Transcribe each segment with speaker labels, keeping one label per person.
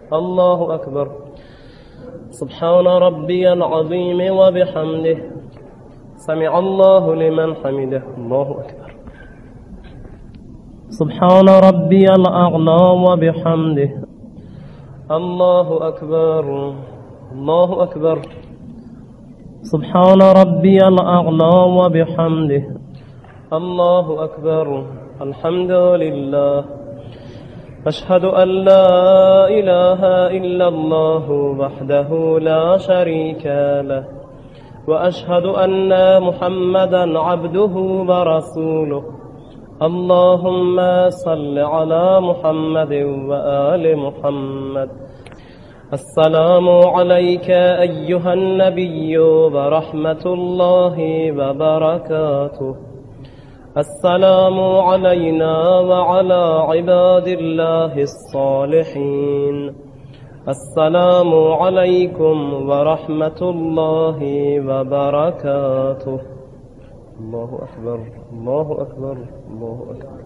Speaker 1: الله أكبر. سبحان ربي العظيم وبحمده سمع الله لمن حمده. الله أكبر. سبحان ربي الأعلى وبحمده. الله أكبر. الله أكبر. سبحان ربي الأعلى وبحمده. الله أكبر. الحمد لله. أشهد أن لا إله إلا الله وحده لا شريك له وأشهد أن محمدا عبده ورسوله. اللهم صل على محمد وآل محمد. السلام عليك أيها النبي ورحمة الله وبركاته. السلام علينا وعلى عباد الله الصالحين. السلام عليكم ورحمة الله وبركاته. الله أكبر. الله أكبر. الله أكبر.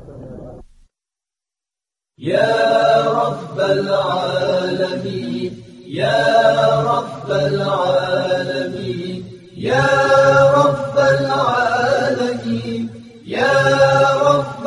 Speaker 2: يا رب العالمين يا رب العالمين يا رب العالمين يا رب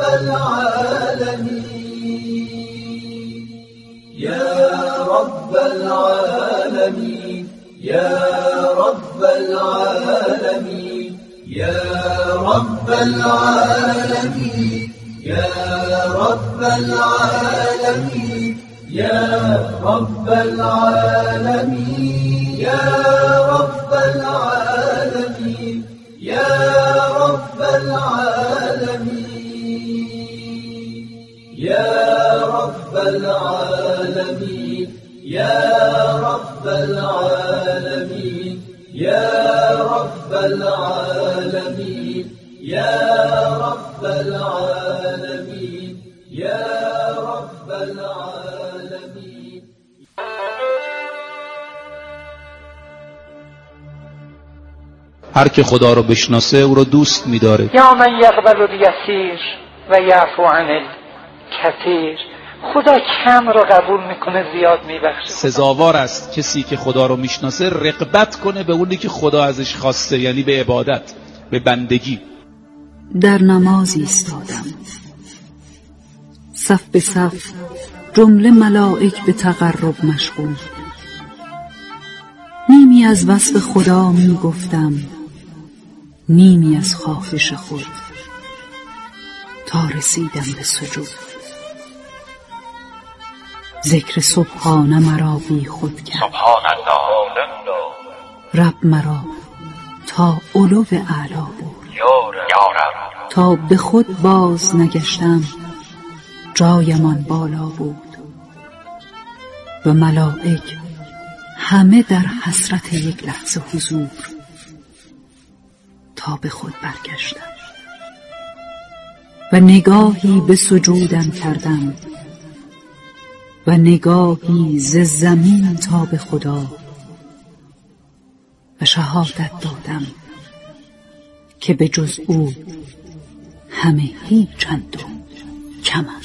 Speaker 2: العالمين يا رب العالمين يا رب العالمين يا رب العالمين يا رب العالمين يا رب العالمين يا رب العالمين يا رب العالمين يا رب العالمين يا رب العالمين يا رب العالمين يا رب العالمين يا رب العالمين.
Speaker 3: هر که خدا رو بشناسه او رو دوست می‌داره.
Speaker 4: یا من یقبل الیسیر و یعفو عن الکثیر. خدا کم رو قبول میکنه زیاد میبخشه.
Speaker 3: سزاوار است کسی که خدا رو میشناسه رغبت کنه به اونی که خدا ازش خواسته، یعنی به عبادت، به بندگی.
Speaker 5: در نماز ایستادم، صف به صف جمله ملائک به تقرب مشغول. نیمی از وصف خدا می گفتم، نیمی از خواهش خود، تا رسیدم به سجود. ذکر سبحانه مرا بی خود کرد،
Speaker 6: سبحان الله،
Speaker 5: رب مرا تا علو اعلا بود.
Speaker 6: یا رب،
Speaker 5: تا به خود باز نگشتم جایمان بالا بود و ملائک همه در حسرت یک لحظه حضور. تا به خود برگشتم و نگاهی به سجودم کردم و نگاهی ز زمین تا به خدا و شهادت دادم که به جز او همه هیچند و کمند.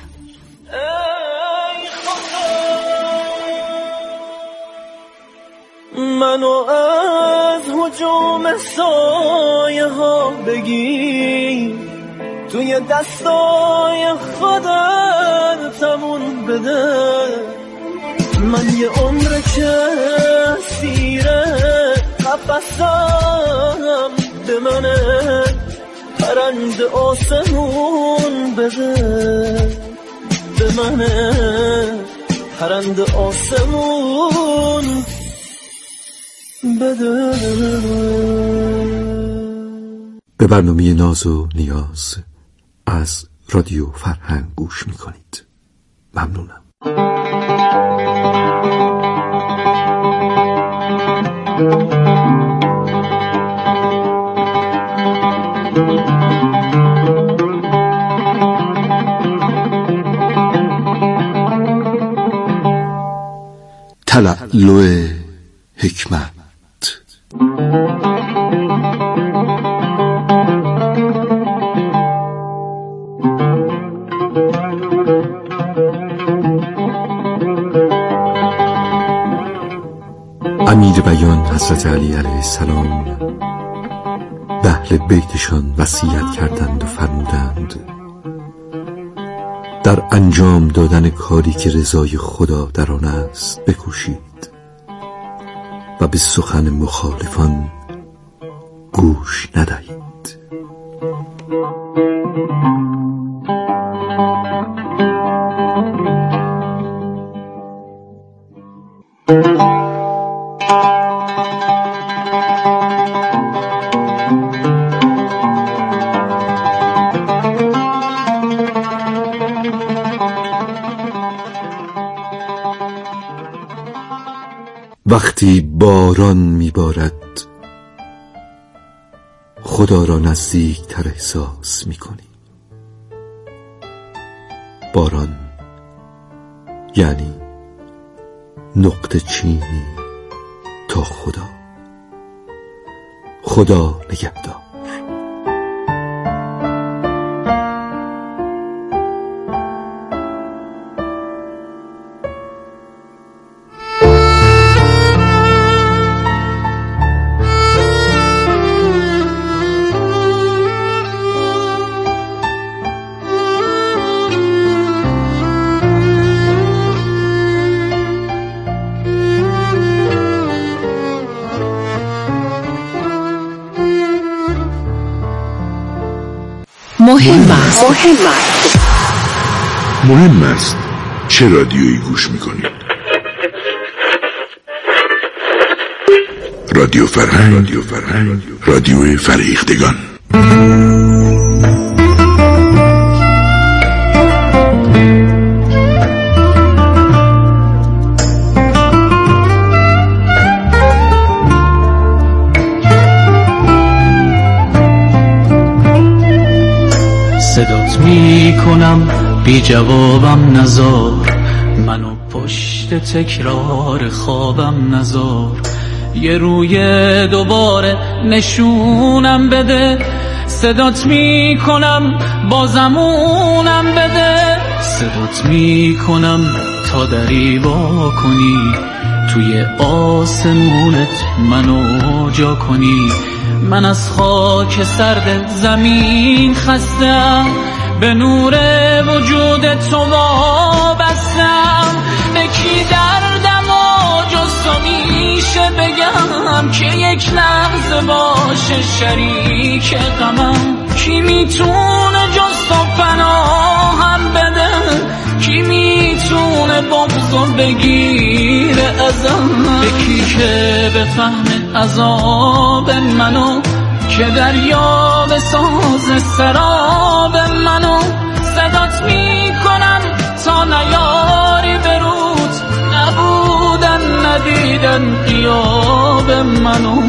Speaker 2: منو از هجوم سایه ها بگیر، توی دستای خودتمون بده. من یه عمر که سیره قفصم به منه، پرنده آسمون بده. به منه پرنده آسمون بده.
Speaker 7: به برنامه ناز و نیاز از رادیو فرهنگ گوش میکنید. ممنونم. تلألؤ حکمت. امیر بیان حضرت علی علیه السلام به اهل بیتشان وصیت کردند و فرمودند در انجام دادن کاری که رضای خدا در آن است بکوشید و به سخن مخالفان گوش ندهید. وقتی باران میبارد خدا را نزدیک تر احساس میکنی. باران یعنی نقطه چینی تا خدا. خدا نگهدار.
Speaker 8: مهم است چه رادیویی گوش میکنید. رادیو فرهنگ، رادیو فرهیختگان.
Speaker 9: صدات میکنم بی جوابم نزار، منو پشت تکرار خوابم نزار. یه روی دوباره نشونم بده، صدات میکنم بازمونم بده. صدات میکنم تا دری وا کنی، توی آسمونت منو جا کنی. من از خاک سرد زمین خستم، به نور وجود تو وابستم. به کی دردم و جز تو میشه بگم که یک لحظه باشه شریک غمم؟ کی میتونه جز تو پناهم بده؟ کی میتونه بغضو بگیره ازم؟ به کی که بفهمه عذاب منو، که دریا بساز سراب منو. صدات میکنم تا نیاری برود، نبودن ندیدن غیاب منو.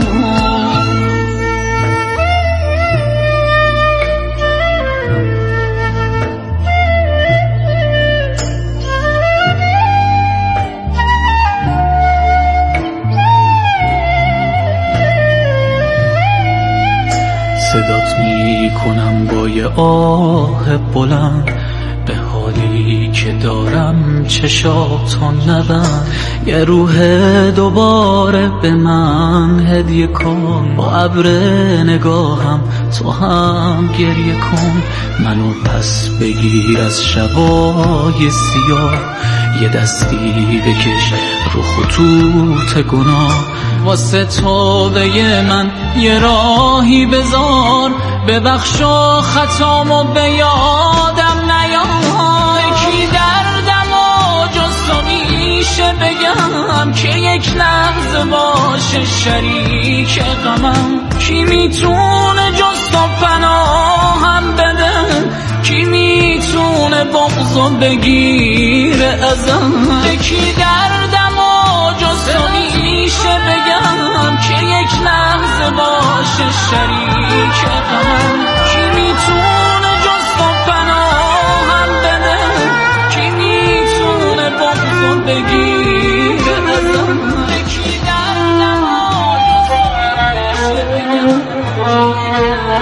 Speaker 9: صدات میکنم با یه آه بلند، به حالی که دارم چشاتو نبند. یه روح دوباره به من هدیه کن، با ابر نگاهم تو هم گریه کن. منو پس بگیر از شبای سیاه، یه دستی بکش رو خطوط گناه. واسه توبه من یه راهی بذار، ببخشا خطامو به یادم نیار. کی دردم و جز تو میشه بگم که یک لحظه باشه شریک غمم؟ کی میتونه جز تو پناهم بده؟ کی میتونه بغضو بگیره ازم؟ کی دردم و جز تو میشه بگم که یک لحظه باشه شریک غمم؟ کی میتونه جز تو پناهم بده؟ کی میتونه بغضو بگیره ازم؟ کی دردم و جز تو میشه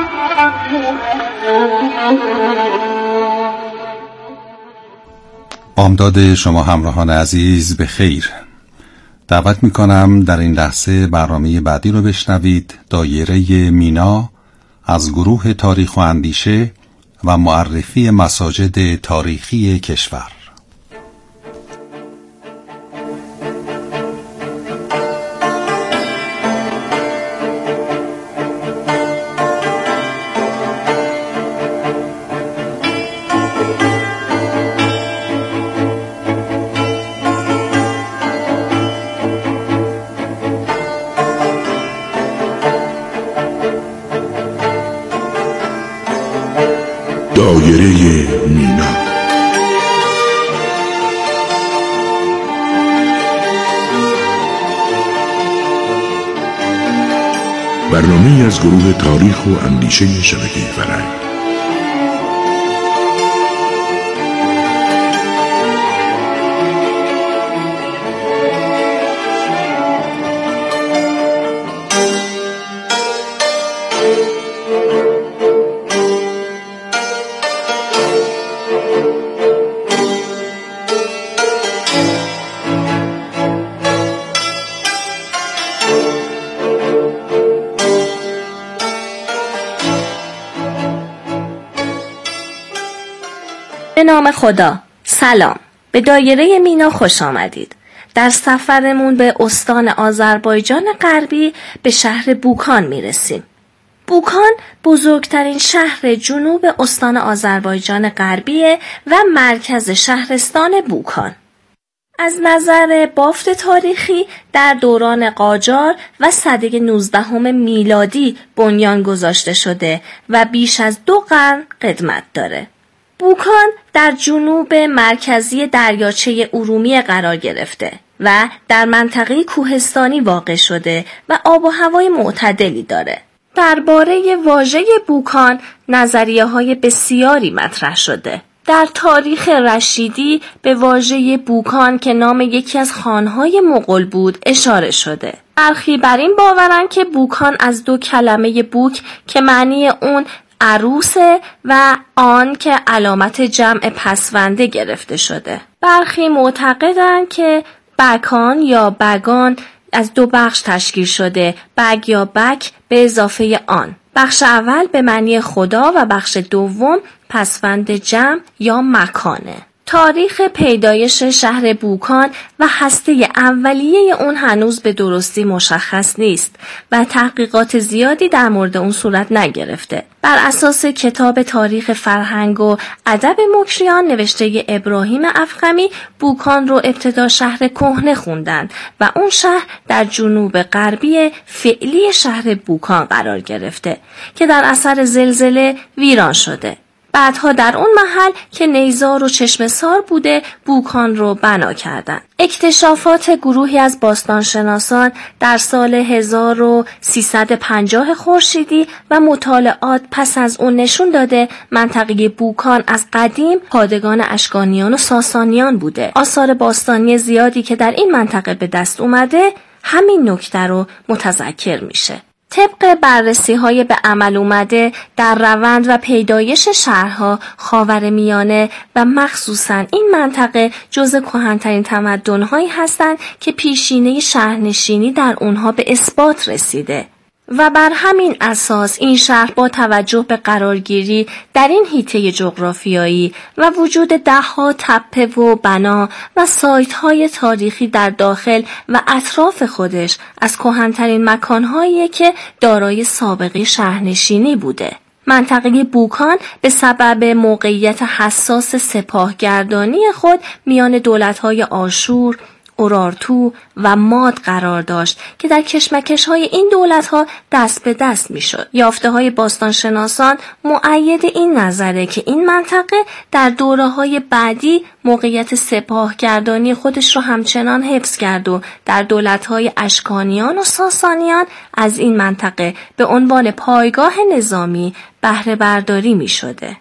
Speaker 9: بگم.
Speaker 10: بامداد شما همراهان عزیز به خیر. دعوت میکنم در این لحظه برنامه بعدی رو بشنوید. دایره مینا از گروه تاریخ و اندیشه و معرفی مساجد تاریخی کشور.
Speaker 8: دایره مینا، برنامه‌ای از گروه تاریخ و اندیشه شبکه فرهنگ.
Speaker 11: به نام خدا. سلام، به دایره مینا خوش آمدید. در سفرمون به استان آذربایجان غربی به شهر بوکان میرسیم. بوکان بزرگترین شهر جنوب استان آذربایجان غربیه و مرکز شهرستان بوکان. از نظر بافت تاریخی در دوران قاجار و سده 19 میلادی بنیان گذاشته شده و بیش از 2 قرن قدمت داره. بوکان در جنوب مرکزی دریاچه ارومیه قرار گرفته و در منطقه کوهستانی واقع شده و آب و هوای معتدلی داره. درباره واژه بوکان نظریه‌های بسیاری مطرح شده. در تاریخ رشیدی به واژه بوکان که نام یکی از خانهای مغول بود اشاره شده. برخی بر این باورند که بوکان از 2 کلمه بوک که معنی اون عروسه و آن که علامت جمع پسونده گرفته شده. برخی معتقدند که بکان یا بگان از 2 بخش تشکیل شده، بگ یا بک به اضافه آن. بخش اول به معنی خدا و بخش دوم پسوند جمع یا مکانه. تاریخ پیدایش شهر بوکان و هسته اولیه اون هنوز به درستی مشخص نیست و تحقیقات زیادی در مورد اون صورت نگرفته. بر اساس کتاب تاریخ فرهنگ و ادب مکریان نوشته ابراهیم افخمی، بوکان رو ابتدا شهر کهنه خوندند و اون شهر در جنوب غربی فعلی شهر بوکان قرار گرفته که در اثر زلزله ویران شده. بعدها در اون محل که نیزار و چشمسار بوده بوکان رو بنا کردند. اکتشافات گروهی از باستانشناسان در سال 1350 خورشیدی و مطالعات پس از اون نشون داده منطقه بوکان از قدیم پادگان اشکانیان و ساسانیان بوده. آثار باستانی زیادی که در این منطقه به دست اومده همین نکته رو متذکر میشه. طبق بررسی‌های به عمل اومده در روند و پیدایش شهرها خاورمیانه و مخصوصاً این منطقه جزو کهن‌ترین تمدن‌هایی هستند که پیشینه شهرنشینی در اونها به اثبات رسیده و بر همین اساس این شهر با توجه به قرارگیری در این حیطه جغرافیایی و وجود 10 تپه و بنا و سایت‌های تاریخی در داخل و اطراف خودش از کهن‌ترین مکان‌هایی که دارای سابقه شهرنشینی بوده. منطقه بوکان به سبب موقعیت حساس سپاهگردانی خود میان دولت‌های آشور، اورارتو و ماد قرار داشت که در کشمکش‌های این دولت‌ها دست به دست می‌شد. یافته‌های باستانشناسان مؤید این نظره که این منطقه در دوره‌های بعدی موقعیت سپاهگردانی خودش رو همچنان حفظ کرد و در دولت‌های اشکانیان و ساسانیان از این منطقه به عنوان پایگاه نظامی بهره برداری می‌شده.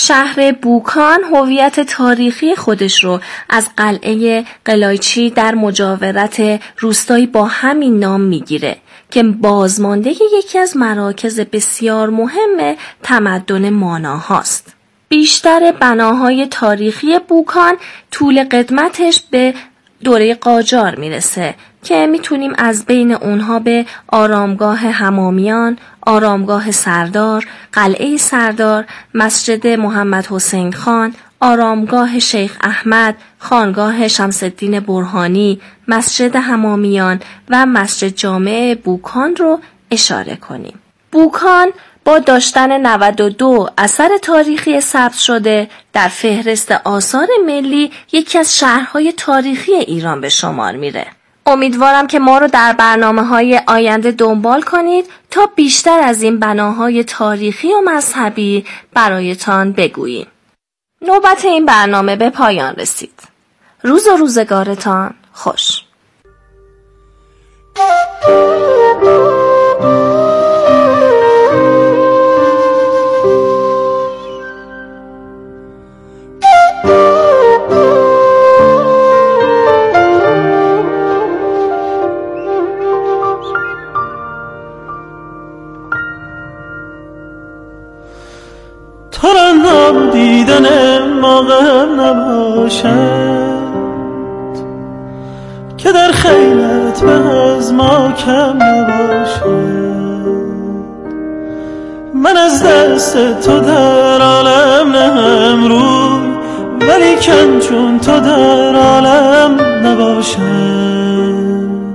Speaker 11: شهر بوکان هویت تاریخی خودش رو از قلعه قلایچی در مجاورت روستایی با همین نام میگیره که بازمانده یکی از مراکز بسیار مهم تمدن مانا هاست. بیشتر بناهای تاریخی بوکان طول قدمتش به دوره قاجار میرسه که میتونیم از بین اونها به آرامگاه حمامیان، آرامگاه سردار، قلعه سردار، مسجد محمد حسین خان، آرامگاه شیخ احمد، خانگاه شمس الدین برهانی، مسجد حمامیان و مسجد جامع بوکان رو اشاره کنیم. بوکان با داشتن 92 اثر تاریخی ثبت شده در فهرست آثار ملی یکی از شهرهای تاریخی ایران به شمار میره. امیدوارم که ما رو در برنامه‌های آینده دنبال کنید تا بیشتر از این بناهای تاریخی و مذهبی برایتان بگوییم. نوبت این برنامه به پایان رسید. روز و روزگارتان خوش.
Speaker 2: ترنم دیدن ماغم نباشد که در خیلت به از ما کم نباشد. من از دست تو در عالم نهم روی، ولی کن چون تو در عالم نباشد.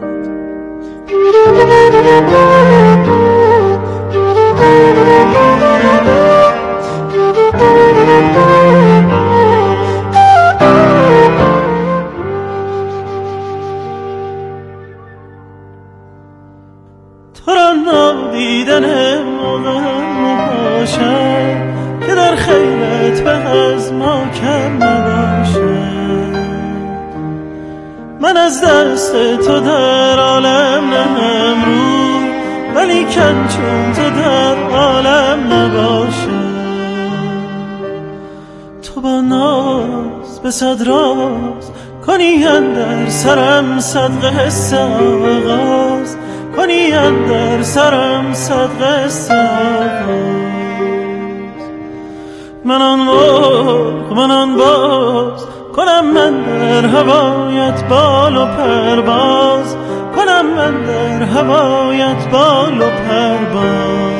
Speaker 2: ترنم دیدن موقعم نباشد که در خیلت به از ما کم نباشد. من از دست تو در عالم نهم رو، ولی کن چون تو در عالم نباشد. تو با ناز به صد راز کنی اندر سرم صدقه حس آغاز، کنی اندر سرم صدقه حس آغاز. من آن باز کنم من در هوایت بال و پرواز، کنم من در هوایت بال و پرواز.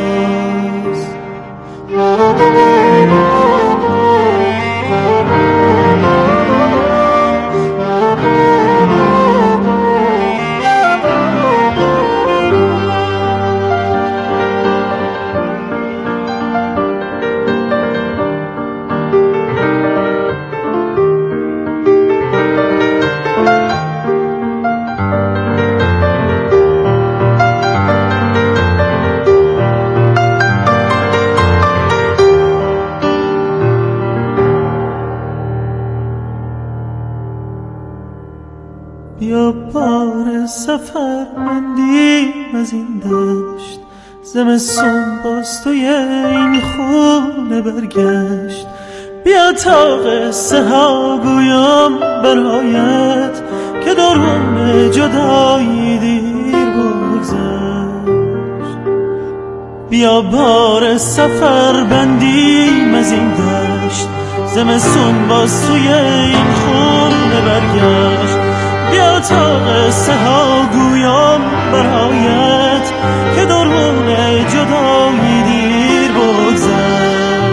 Speaker 2: بیا بار سفر بندیم از این دشت، زمستون باز توی این خونه برگشت. بیا تا قصه ها گویم برایت که درون جدایی دیر بگذشت. بیا بار سفر بندیم از این دشت، زمستون باز توی این خونه برگشت. بیا تا قصه ها گویم برایت که درون جدایی دیر بگذشت.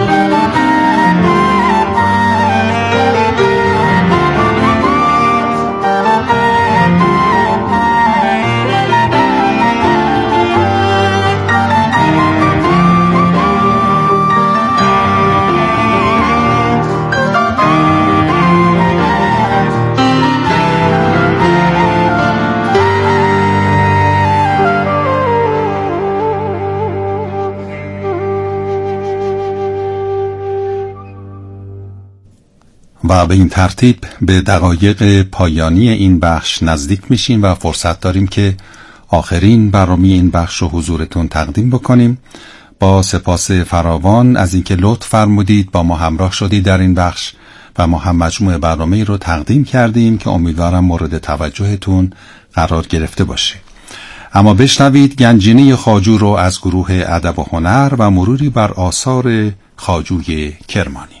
Speaker 10: و به این ترتیب به دقایق پایانی این بخش نزدیک میشیم و فرصت داریم که آخرین برنامه این بخش رو حضورتون تقدیم بکنیم. با سپاس فراوان از اینکه لطف فرمودید با ما همراه شدید در این بخش و ما هم مجموعه برنامه‌ای رو تقدیم کردیم که امیدوارم مورد توجهتون قرار گرفته باشه. اما بشنوید گنجینه خواجو رو از گروه ادب و هنر و مروری بر آثار خواجوی کرمانی.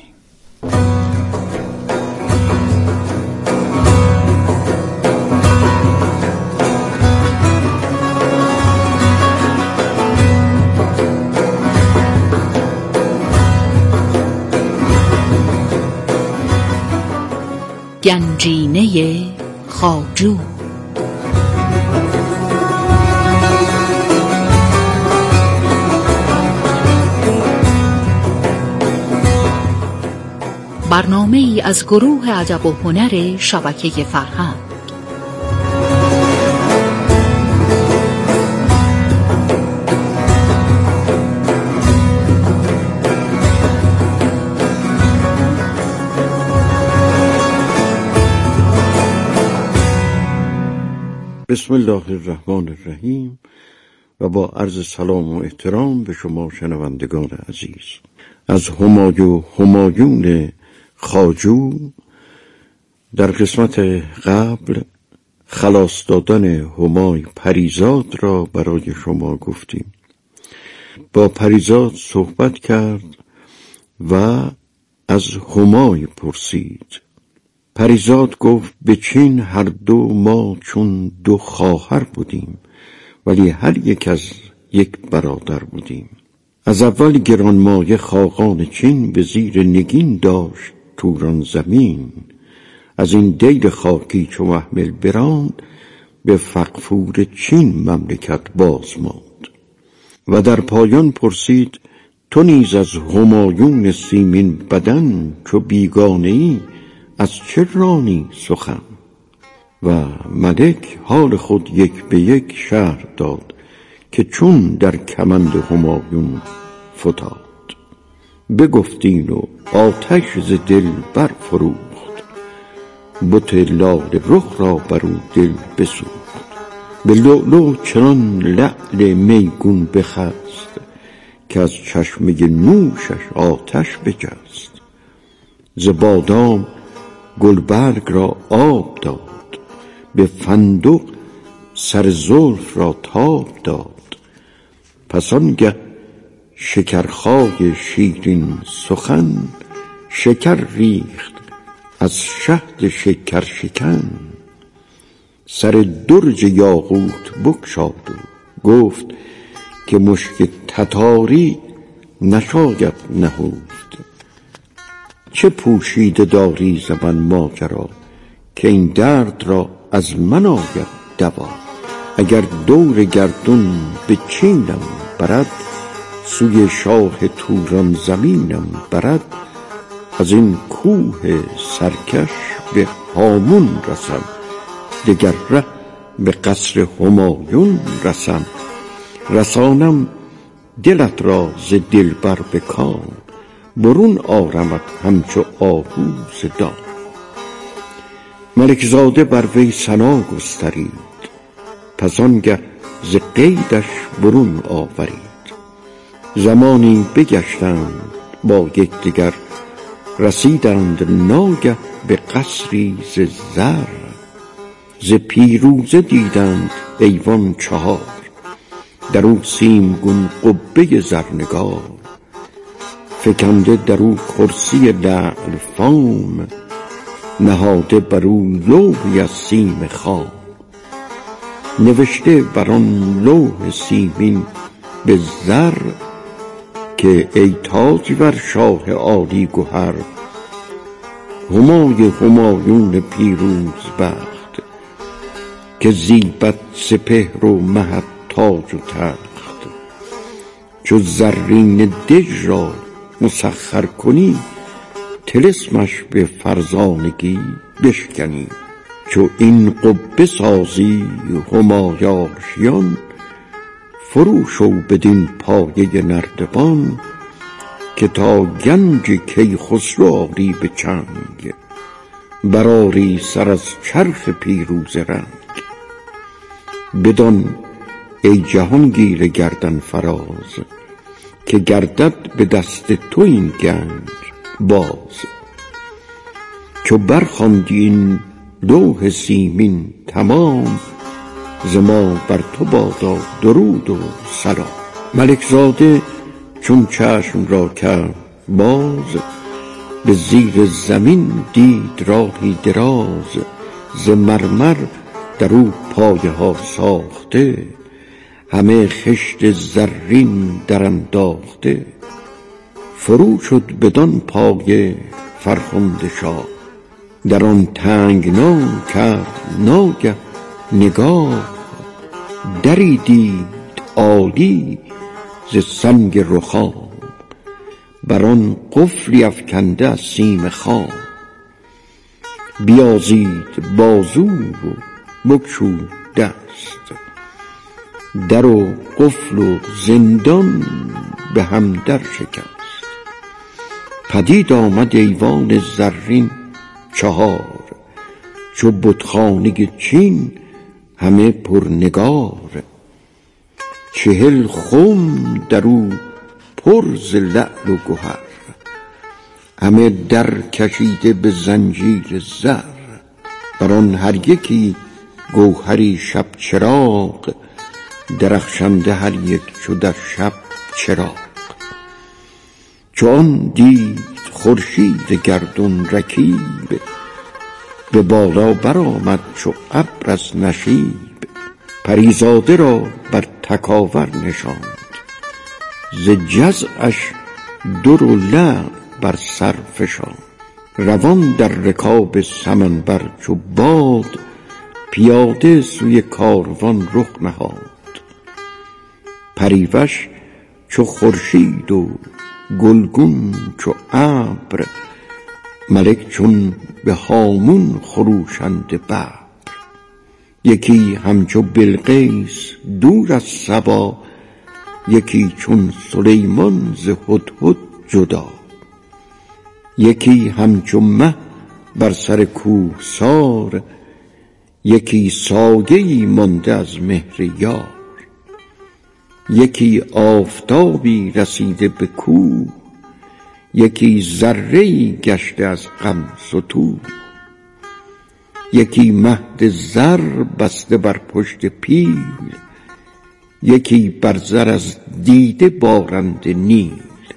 Speaker 5: گنجینه خواجو. برنامه ای از گروه ادب و هنر شبکه فرهنگ.
Speaker 12: بسم الله الرحمن الرحیم و با عرض سلام و احترام به شما شنوندگان عزیز. از همایون خواجو در قسمت قبل خلاص دادن همای پریزاد را برای شما گفتیم. با پریزاد صحبت کرد و از همای پرسید. پریزاد گفت به چین هر دو ما چون دو خواهر بودیم ولی هر یک از یک برادر بودیم. از اول گرانمایه خاقان چین به زیر نگین داشت توران زمین. از این دیر خاکی چو محمل براند به فغفور چین مملکت باز ماند. و در پایان پرسید تو نیز از همایون سیمین بدن چو بیگانه‌ای از چه رانی سخن؟ و ملک حال خود یک به یک شرح داد که چون در کمند همایون فتاد. بگفتین و آتش ز دل برفروخت، بت لاله رخ را بر او دل بسوخت. به لؤلؤ چنان لعل میگون بخست که از چشمه نوشش آتش بجست. ز بادام گلبرگ را آب داد، به فندق سر زلف را تاب داد. پس آنگه شکرخای شیرین سخن، شکر ریخت از شهد شکر شکن. سر درج یاقوت بگشاد و گفت که مشک تتاری نشاید نهفت. چه پوشیده داری ز من ماجرا، که این درد را از من آید دوا. اگر دور گردون به چینم برد، سوی شاه توران زمینم برد. از این کوه سرکش به هامون رسم، دگر ره به قصر همایون رسم. رسانم دلت را ز دلبر به کام، برون آرمت همچو آهو ز دام. ملک زاده بر وی ثنا گسترید، پس آنگه ز قیدش برون آورید. زمانی بگشتند با یکدیگر، رسیدند ناگه به قصری ز زر. ز پیروزه دیدند ایوان چهار، در او سیمگون قبه زرنگار. فکنده در او کرسی لعل فام، نهاده بر او لوحی از سیم خام. نوشته بر آن لوح سیمین به زر، که ای تاجور شاه عالی گهر. همای همایون پیروز بخت، که زیبد سپهر و مهد تاج و تخت. چو زرین دژ را مسخر کنی، طلسمش به فرزانگی بشکنی. چو این قبه سازی همایارشیان، فرو شو بدین پایه نردبان. که تا گنج کیخسرو آری به چنگ، برآری سر از چرخ پیروز رنگ. بدان ای جهانگیر گردن فراز، که گردد به دست تو این گنج باز. چو برخواندی این لوح سیمین تمام، ز ما بر تو بادا درود و سلام. ملک زاده چون چشم را کرد باز، به زیر زمین دید راهی دراز. ز مرمر در او پایه ها ساخته، همه خشت زرین در انداخته. فرو شد بدان پایه فرخنده شاه، در آن تنگنا کرد ناگه نگاه. دری دید عالی ز سنگ رخام، بر آن قفلی افکنده از سیم خام. بیازید بازو و بگشود دست، در و قفل و زندان به هم در شکست. پدید آمد ایوان زرین چهار، چو بتخانه چین همه پرنگار. 40 خم در او پر ز لعل و گهر، همه در کشیده به زنجیر زر. بر آن هر یکی گوهری شب چراغ، درخشنده هر یک چو در شب چراغ. چو آن دید خورشید گردون رکیب، به بالا برآمد چو ابر از نشیب. پریزاده را بر تکاور نشاند، ز جزعش در و لعل بر سر فشاند. روان در رکاب سمنبر چو باد، پیاده سوی کاروان رخ نهاد. پریوش چو خورشید و گلگون چو ابر، ملک چون به هامون خروشنده ببر. یکی همچو بلقیس دور از صبا، یکی چون سلیمان ز هدهد جدا. یکی همچو مه بر سر کوهسار، یکی سایه‌ای مانده از مهر یار. یکی آفتابی رسیده به کوه، یکی ذره‌ای گشته از غم ستوه. یکی مهد زر بسته بر پشت پیل، یکی بر زر از دیده بارنده نیل.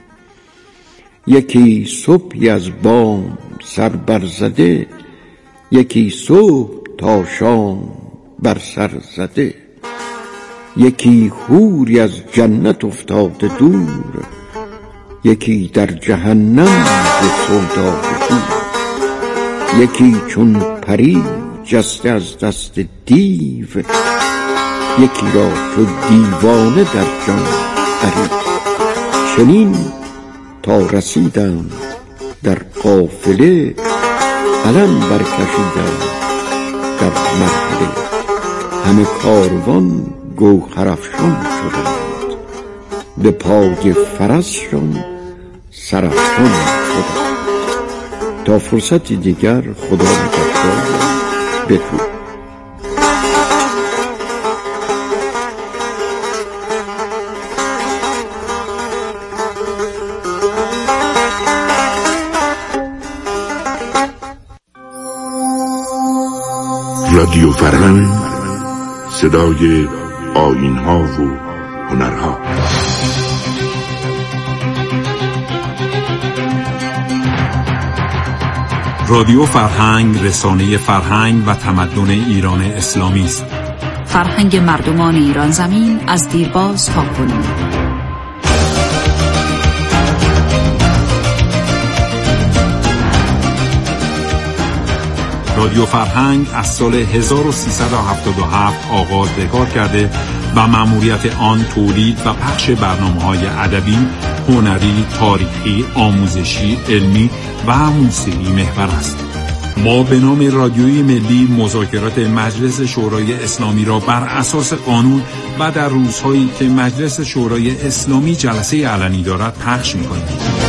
Speaker 12: یکی صبحی از بام سر برزده، یکی صبح تا شام بر سر زده. یکی حوری از جنت افتاده دور، یکی در جهنم ز سودا شور. یکی چون پری جسته از دست دیو، یکی را چو دیوانه در جان غریو. چنین تا رسیدند در قافله، علم برکشیدند در مرحله. همه کاروان گوهرافشان شدند، به پای فرسشان سرافشان شدند. تا فرصتی دیگر خدا نگهدار. بدرود.
Speaker 8: رادیو فرهنگ، صدای آیین‌ها و هنرها.
Speaker 10: رادیو فرهنگ رسانه فرهنگ و تمدن ایران اسلامی است.
Speaker 5: فرهنگ مردمان ایران زمین از دیرباز تا کنون.
Speaker 10: رادیو فرهنگ از سال 1377 آغاز به کار کرده و مأموریت آن تولید و پخش برنامه‌های ادبی، هنری، تاریخی، آموزشی، علمی و موسیقی محور است. ما به نام رادیوی ملی مذاکرات مجلس شورای اسلامی را بر اساس قانون و در روزهایی که مجلس شورای اسلامی جلسه علنی دارد پخش می‌کنیم.